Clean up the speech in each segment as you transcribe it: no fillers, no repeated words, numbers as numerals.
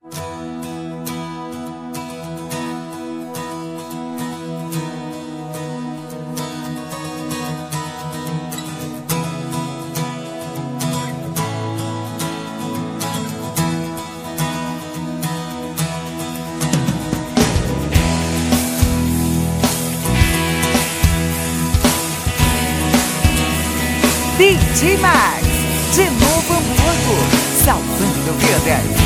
DJ Max, de Novo Hamburgo, salvando vidas.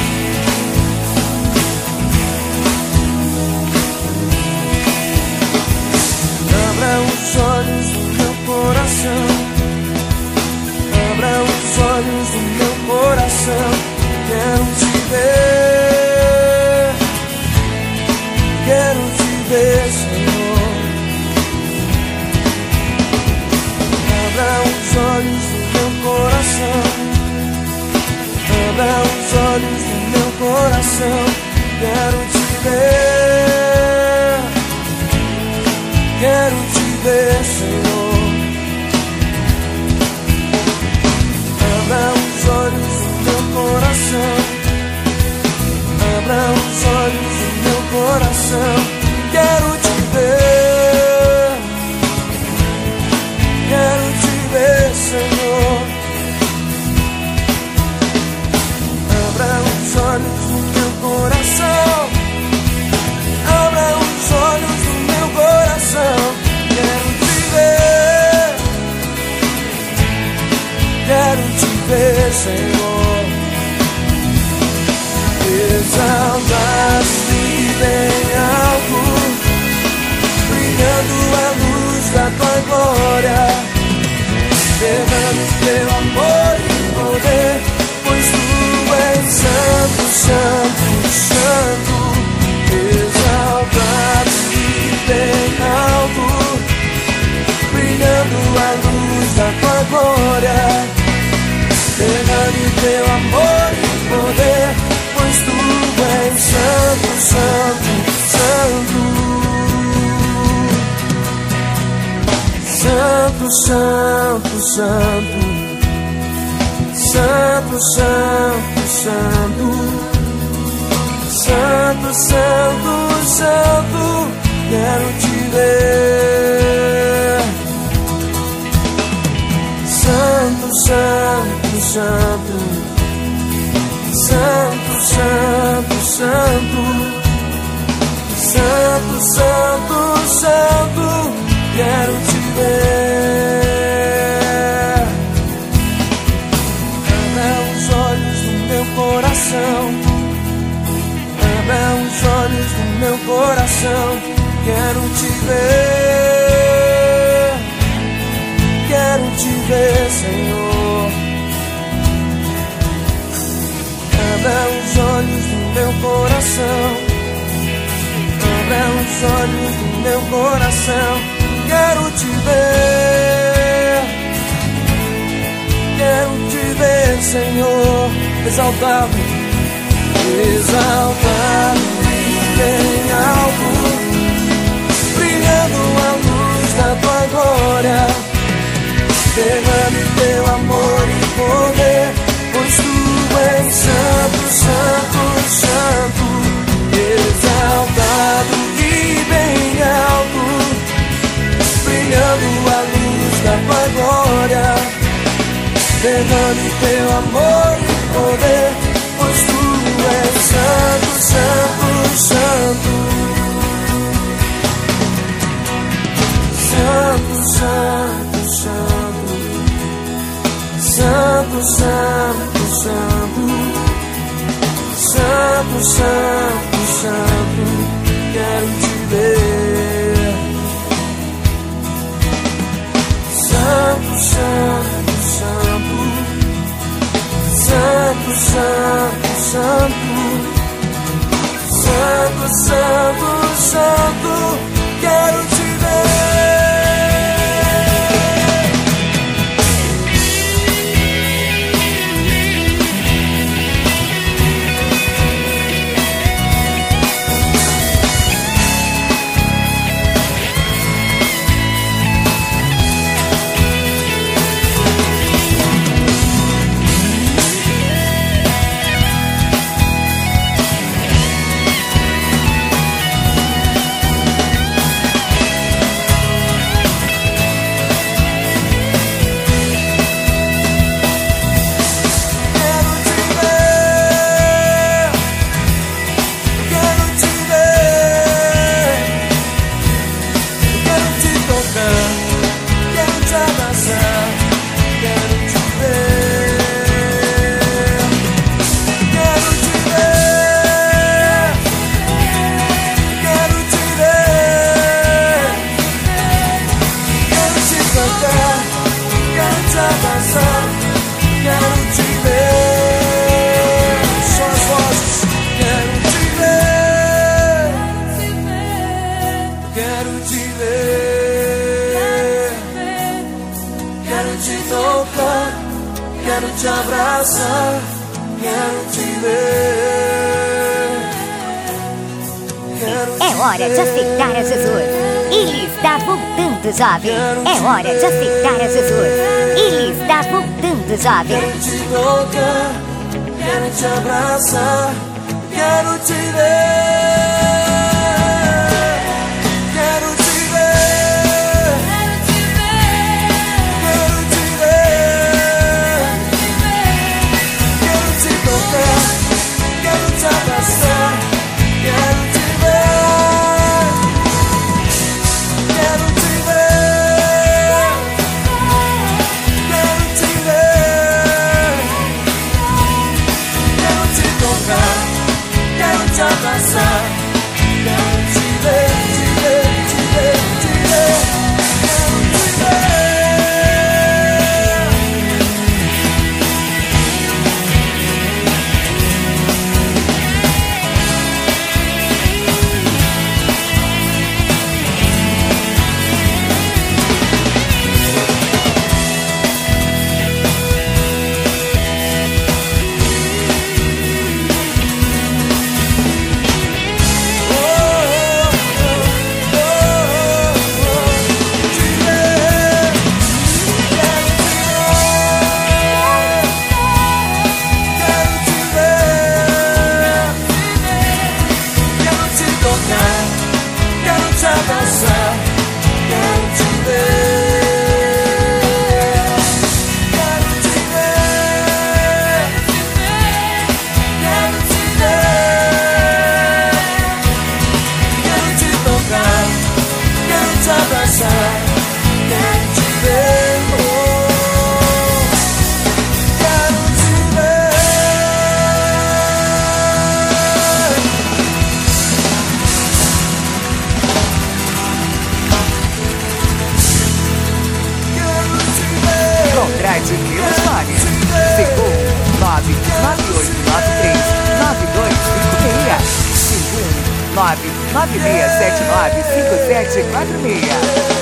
Abra os olhos do meu coração, abra os olhos do meu coração. Quero te ver, quero te ver, Senhor. Abra os olhos do meu coração, abra os olhos do meu coração. Quero te ver, quero te ver, Senhor. Abra os olhos do meu coração, abra os olhos do meu coração. Quero te ver, quero te ver, Senhor. Abra os olhos do meu coração, abra os olhos do meu coração. Quero te ver, quero te ver, Senhor. Exalta-se bem alto, brilhando a luz da tua glória. Derrame teu amor e poder, pois tu és santo, santo, santo. Exalta-se bem alto, brilhando a luz da tua glória. Derrame teu amor e poder, pois tu és santo, santo, santo. Santo, santo, santo, santo, santo, santo, santo, santo, santo. Quero te ver. Santo, santo, santo, santo, santo, santo, santo, santo, santo. Quero te ver. Abra os olhos do meu coração, abra os olhos do meu coração. Quero te ver, quero te ver, Senhor. Abra os olhos do meu coração, abra os olhos do meu coração. Quero te ver, quero te ver, Senhor. Exaltado, exaltado e bem alto, brilhando a luz da tua glória. Derrame teu amor e poder, pois tu és santo, santo, santo. Exaltado e bem alto, brilhando a luz da tua glória. Derrame teu amor e poder, pois tu és santo, santo, santo. Santo, santo, santo, santo, santo, santo, santo, santo, santo. Quero te ver. Santo, santo, santo, santo, santo, santo, santo, santo, santo. Quero te ver. abraçar, quero te ver. É hora de aceitar a Jesus. Ele está voltando, jovem. É hora de aceitar a Jesus. Ele está voltando, jovem. Quero te tocar, quero te abraçar, quero te ver. Quero te ver. Quero te ver. Quero te tocar, quero te abraçar, quero te ver. Quero te ver. Quero te ver. Quero te tocar, quero te abraçar, quero te ver, te ver, te ver, te ver. Quero te ver. Contrate pelos fones 51 99893 9256 51 996795746.